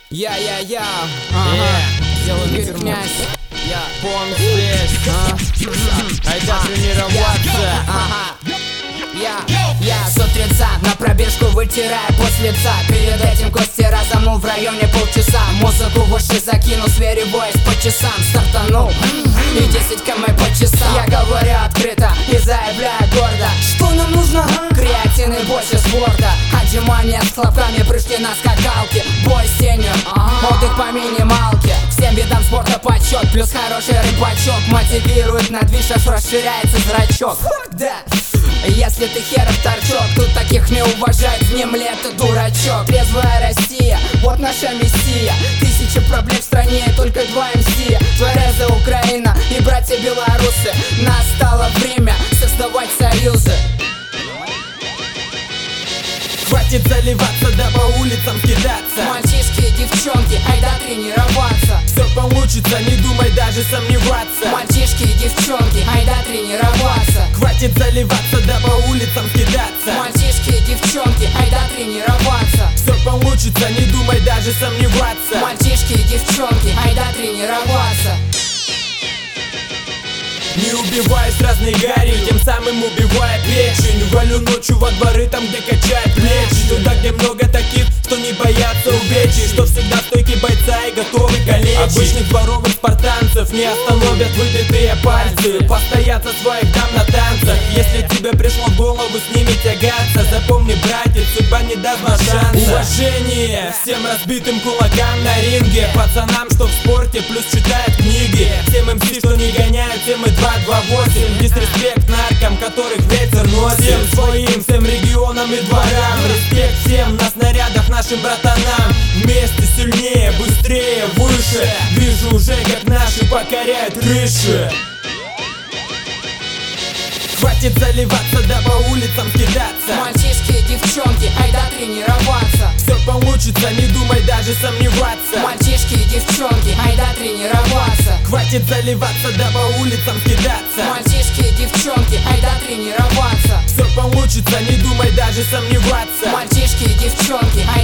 Я, Юрий князь, Бонг здесь, айда тренироваться. Я с утреца на пробежку вытирая пот лица. Перед этим кости разомнул в районе полчаса. Музыку в уши закинул, свериваясь по часам. Стартанул и 10 км по часам. Я говорю открыто и заявляю гордо, что нам нужно? Креатин и больше спорта. Отжимания с хлопками, прыжки на скакалке. Бой с тенью, отдых по минималке. Всем видам спорта почет, плюс хороший рыбачок мотивирует на движ, аж расширяется зрачок. Да. Если ты херов торчок, тут таких не уважают, внемли это дурачок. Трезвая Россия, вот наша мессия. Тысячи проблем в стране, только 2 МС. Творяза Украина и братья белорусы. Настало время создавать союзы. Хватит заливаться, да по улицам кидаться. Мальчишки и девчонки, айда тренироваться. Все получится, не думай даже сомневаться. Мальчишки и девчонки, айда тренироваться. Хватит заливаться, да по улицам кидаться. Мальчишки и девчонки, айда тренироваться. Все получится, не думай даже сомневаться. Мальчишки и девчонки, айда тренироваться. Не убивай с разной гарью, тем самым убивая печень. Валю ночью во дворы, там где качают плечи. Туда, где много таких, что не боятся увечий, что всегда стойки бойца и готовы калечить. Обычных дворовых спартанцев не остановят выбитые пальцы. Постоят за своих дам на танцах. Если тебе пришло в голову с ними тягаться, запомни, братец, судьба не даст нам шанса. Уважение всем разбитым кулакам на ринге, пацанам, что в спорте, плюс читают книги. Всем МС, что не гоняют, всем и 228. Дисреспект наркам, которых ветер носит. Всем своим, всем регионам и дворам. Респект всем на снарядах нашим братанам. Вместе сильнее, быстрее, выше. Вижу уже, как наши покоряют крыши. Хватит заливаться, да по улицам кидаться. Мальчишки и девчонки, айда тренироваться. Все получится, не думай даже сомневаться. Мальчишки и девчонки, айда тренироваться. Хватит заливаться, да по улицам кидаться. Мальчишки и девчонки, айда тренироваться. Все получится, не думай даже сомневаться. Мальчишки и девчонки,